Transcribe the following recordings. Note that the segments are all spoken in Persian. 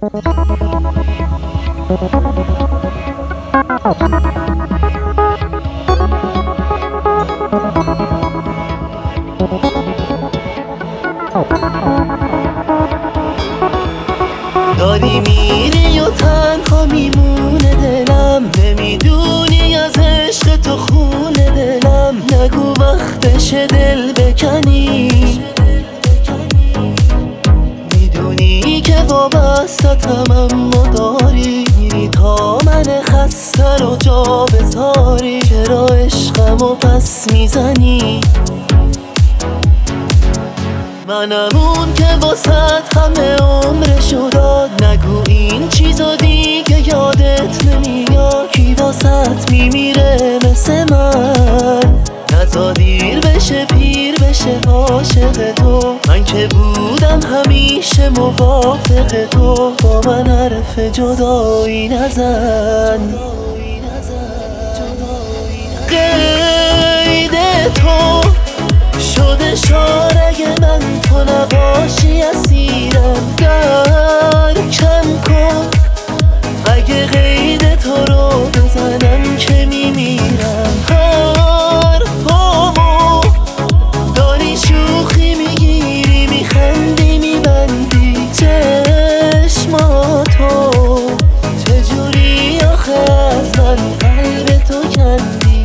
داری میری و تنها میمونه دلم، نمیدونی از عشق تو خونه دلم. نگو وقتشه دل بکنی، میدونی که وابستتم اما داری میری تا من خسته رو جا بذاری. چرا عشقمو پس میزنی؟ منم اون که واسط همه عمرشو داد. نگو این چیزا دیگه یادت نمیاد. کی واسط میمیره مثل من؟ نزا دیر بشه پیر بشه عاشق تو. من که بودم همیشه موافق تو. با من حرف جدایی نزن. قید تو شده شارع من، تو نباشی اسیرم. درکم کن اگه قید تو رو بزنم که میمیرم. حرفامو داری شوخی میگیری، میخندی میبندی چشماتو. چجوری آخه از من قلب تو کندی؟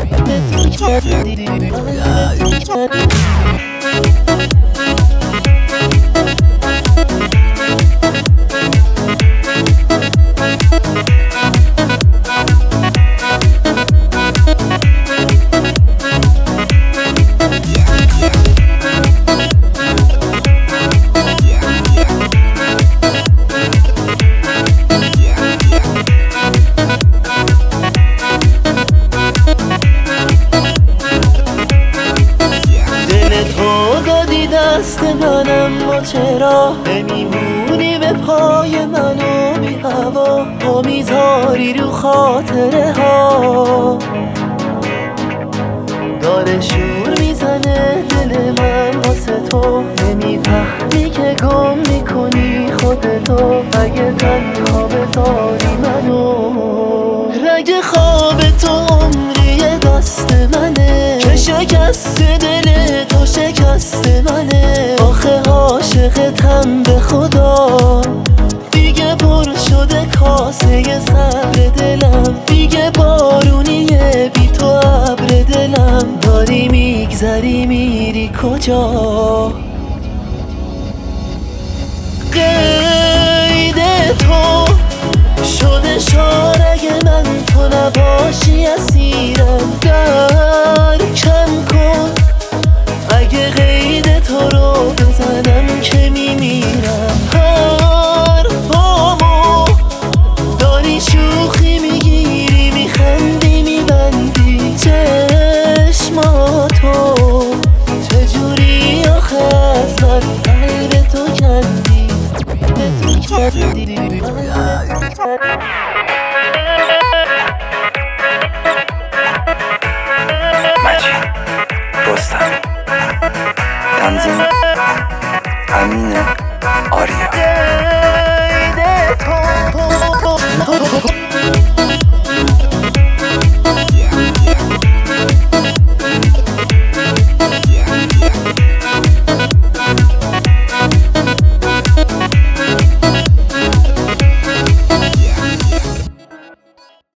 دست منم ما چرا نمیمونی به پای منو بی هوا؟ ما میذاری رو خاطره ها. داره شور میزنه دل من واسه تو. نمیفهمی که گم میکنی خودتو. اگه تنها بذاری منو، رگ خواب تو عمری دست منه. که شکست دل تو شکست منه. آخه عاشقتم به خدا. دیگه پر شده کاسه صبر دلم. دیگه بارونیه بی تو ابر دلم. داری میگذری میری کجا؟ قید تو شده شارع من، تو نباشی اسیرم. درکم کن اگه قید تو رو بزنم که میمیرم. حرفامو داری شوخی میگیری، میخندی میبندی چشماتو. چجوری آخه از من قلب تو کندی؟